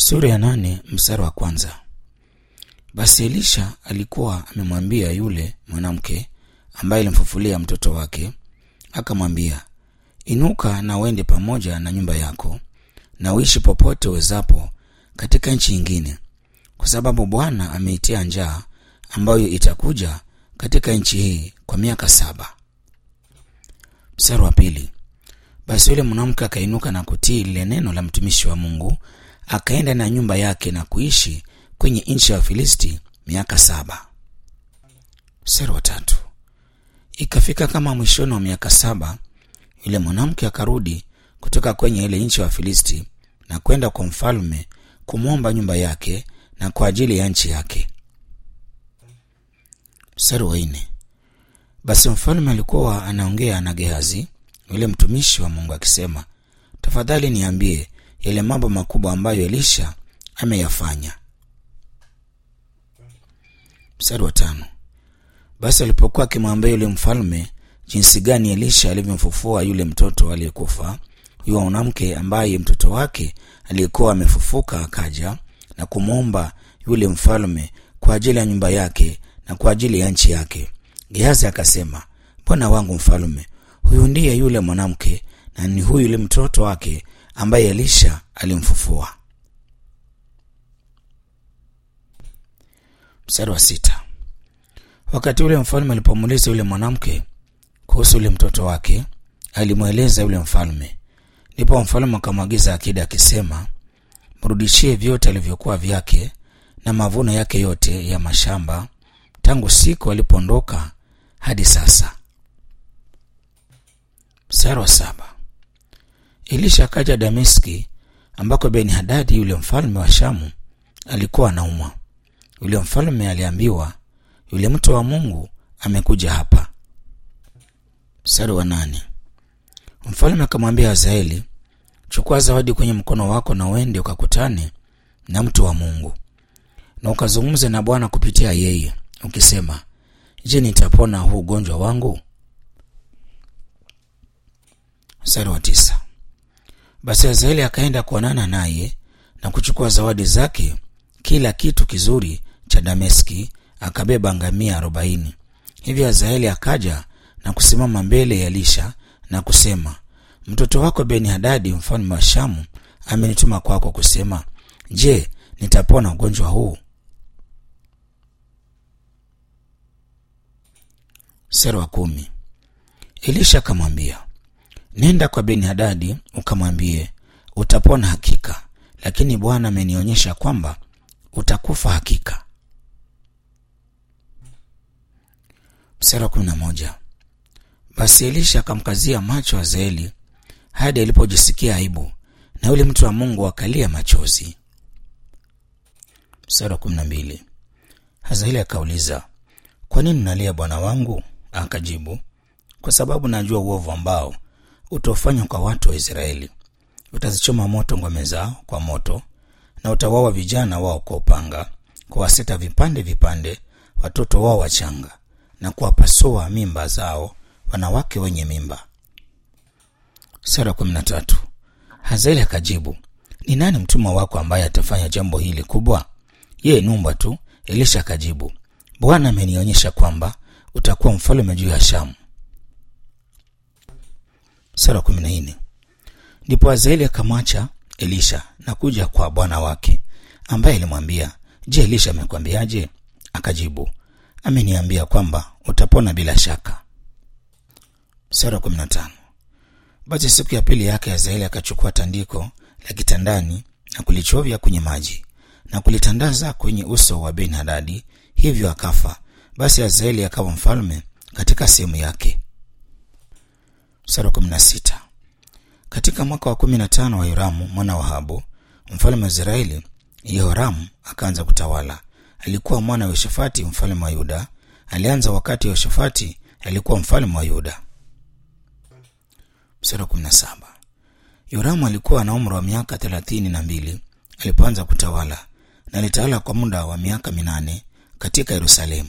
Sura ya 8 mstari wa kwanza. Basi Elisha alikuwa amemwambia yule mwanamke ambaye alimfufulia mtoto wake, akamwambia, inuka na uende pamoja na nyumba yako na uishi popote uwezapo katika nchi nyingine, kwa sababu Bwana ameitia njaa ambayo itakuja katika nchi hii kwa miaka 7. Mstari wa pili. Basi yule mwanamke akainuka na kutii lile neno la mtumishi wa Mungu, akaenda na nyumba yake na kuishi kwenye nchi ya Filisti miaka 7. Mstari wa 3. Ikafika kama mwishoni wa miaka 7, yule mwanamke akarudi kutoka kwenye ile nchi ya Filisti na kwenda kwa mfalme kumwomba nyumba yake na kwa ajili ya nchi yake. Mstari wa 4. Basi mfalme alikuwa anaongea na Gehazi yule mtumishi wa Mungu akisema, tafadhali niambie yale mambo makubwa ambayo Elisha ameyafanya. Mstari wa 5. Basi alipokuwa akimwambia yule mfalme jinsi gani Elisha alivyomfufua yule mtoto aliyekufa, yule mwanamke ambaye mtoto wake aliyekuwa amefufuka akaja na kumwomba yule mfalme kwa ajili ya nyumba yake na kwa ajili ya nchi yake. Gehazi akasema, bwana wangu mfalme, huyu ndiye yule mwanamke na ni huyu yule mtoto wake ambaye Elisha alimfufua. Mstari wa 6. Wakati yule mfalme alipomuuliza yule mwanamke kuhusu yule mtoto wake, alimweleza yule mfalme. Ndipo mfalme akamwagiza akida akisema, mrudishie vyote alivyokuwa vyake na mavuno yake yote ya mashamba tangu siku alipoondoka hadi sasa. Mstari wa 7. Elisha akaja Dameski ambako Ben-Hadadi yule mfalme wa Shamu alikuwa anaumwa. Yule mfalme aliambiwa, yule mtu wa Mungu amekuja hapa. Mstari wa 8. Mfalme akamwambia Hazaeli, chukua zawadi kwenye mkono wako na uende ukakutane na mtu wa Mungu na ukazungumze na Bwana kupitia yeye ukisema, je, nitapona huu ugonjwa wangu? Mstari wa 9. Basi Hazaeli akaenda kuonana naye na kuchukua zawadi zake, kila kitu kizuri cha Dameski, akabeba ngamia 40. Hivi Hazaeli akaja na kusimama mbele ya Elisha na kusema, mtoto wako Ben-Hadadi mfalme wa Shamu amenituma kwako kusema, je, nitapona ugonjwa huu? Mstari wa 10. Elisha akamwambia, nenda kwa Ben-Hadadi ukamwambie, utapona hakika, lakini Bwana amenionyesha kwamba utakufa hakika. Mstari wa 11. Basi Elisha akamkazia macho Hazaeli hadi alipojisikia aibu, na yule mtu wa Mungu akalia machozi. Mstari wa 12. Hazaeli akauliza, kwa nini unalia bwana wangu? Akajibu, kwa sababu najua uovu ambao utafanya kwa watu wa Israeli. Utazichoma moto ngome zao kwa moto, na utawaua vijana wao kwa upanga, kuwaseta vipande vipande watoto wao wachanga, na kuwapasua mimba zao wanawake wenye mimba. Sura 13. Hazaeli akajibu, ni nani mtumwa wako ambaye atafanya jambo hili kubwa? Yeye numba tu. Elisha akajibu, Bwana amenionyesha kwamba utakuwa mfalme juu ya Shamu. Sura 14. Ndipo Hazaeli akamwacha Elisha na kuja kwa bwana wake ambaye alimwambia, je, Elisha amekwambiaje? Akajibu, ameniambia kwamba utapona bila shaka. Sura 15. Basi siku ya pili yake Hazaeli akachukua tandiko la kitandani na kulichovya kwenye maji na kulitandaza kwenye uso wa Ben-Hadadi, hivyo akafa. Basi Hazaeli akawa mfalme katika sehemu yake. Sura 16. Katika mwaka wa 15 wa Yoramu mwana wa Ahabu mfalme wa Israeli, Yehoramu akaanza kutawala. Alikuwa mwana wa Yehoshafati mfalme wa Yuda. Alianza wakati Yehoshafati alikuwa mfalme wa Yuda. Sura 17. Yoramu alikuwa na umri wa miaka 32 alipoanza kutawala, na alitawala kwa muda wa miaka 8 katika Yerusalemu.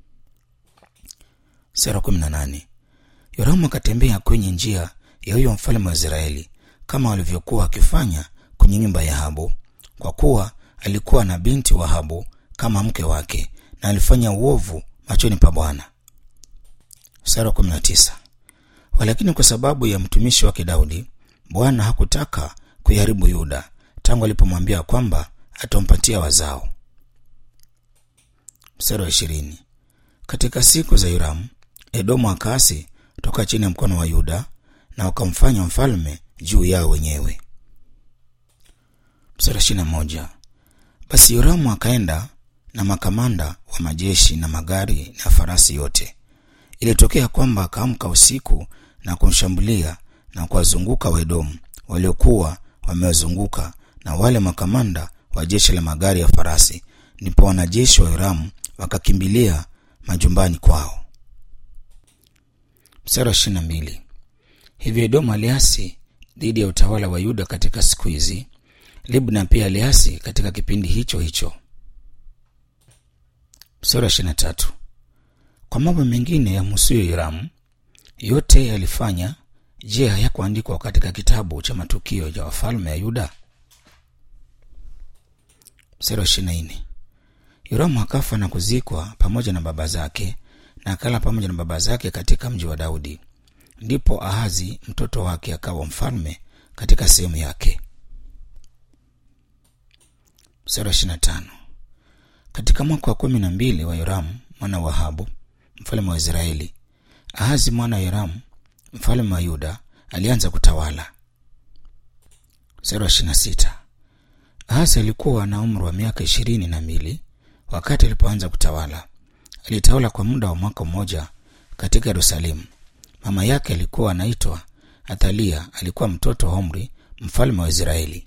Sura 18. Yoramu akatembea kwenye njia ya huyo mfalme wa Israeli kama walivyokuwa wakifanya kwenye nyumba ya Ahabu, kwa kuwa alikuwa na binti wa Ahabu kama mke wake, na alifanya uovu machoni pa Bwana. Mstari wa 19. Walakini kwa sababu ya mtumishi wake Daudi, Bwana hakutaka kuiharibu Yuda tangu alipomwambia kwamba atampatia wazao. Mstari wa 20. Katika siku za Yoramu, Edomu akaasi toka chini ya mkono wa Yuda, na wakamfanya mfalme juu yao wenyewe. Mstari wa 21. Basi Yoramu akaenda na makamanda wa majeshi na magari na farasi yote. Ilitokea kwamba akaamka usiku na kumshambulia na kuwazunguka Waedomu waliokuwa wamewazunguka na wale makamanda wa jeshi la magari ya farasi. Ndipo wanajeshi wa Yoramu wakakimbilia majumbani kwao. Mstari wa 22. Hivyo Edomu aliasi dhidi ya utawala wa Yuda katika siku hizi. Libna pia aliasi katika kipindi hicho hicho. Mstari wa 23. Kwa mambo mengine ya mhusuyo Yoramu yote yalifanya, je, hayakuandikwa katika kitabu cha matukio ya wafalme ya Yuda? Mstari wa 24. Yoramu akafa na kuzikwa pamoja na baba zake, na akala pamoja na baba zake katika mji wa Daudi. Ndipo Ahazi mtoto wake akawa mfalme katika sehemu yake. Mstari wa 25. Katika mwaka wa 12 wa Yoramu mwana wa Ahabu mfalme wa Israeli, Ahazi mwana wa Yoramu mfalme wa Yuda alianza kutawala. Mstari wa 26. Ahazi alikuwa na umri wa miaka 22 wakati alipoanza kutawala. Alitawala kwa muda wa mwaka mmoja katika Yerusalemu. Mama yake alikuwa anaitwa Athalia, alikuwa mtoto wa Omri mfalme wa Israeli.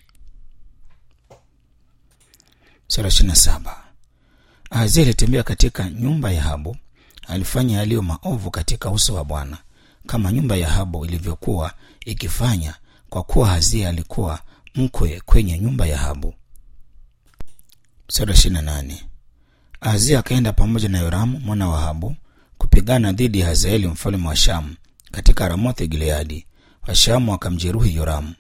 Sura 27. Ahazia alitembea katika nyumba ya Ahabu, alifanya yaliyo maovu katika uso wa Bwana, kama nyumba ya Ahabu ilivyokuwa ikifanya, kwa kuwa Ahazia alikuwa mkwe kwenye nyumba ya Ahabu. Sura 28. Ahazia akaenda pamoja na Yoramu mwana wa Ahabu kupigana dhidi ya Hazaeli mfalme wa Shamu katika Ramothi Gileadi. Washamu wakamjeruhi Yoramu.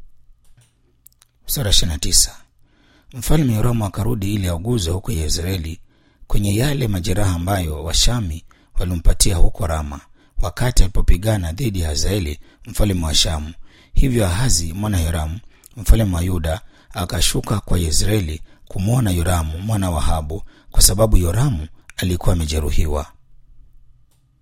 Sura 29. Mfalme Yoramu akarudi ili auguze huko Yezreeli kwenye yale majeraha ambayo Washami walimpatia huko Rama wakati alipopigana dhidi ya Hazaeli mfalme wa Shamu. Hivyo Ahazi mwana Yoramu mfalme wa Yuda akashuka kwa Yezreeli kumwona Yoramu mwana wa Ahabu, kwa sababu Yoramu alikuwa amejeruhiwa.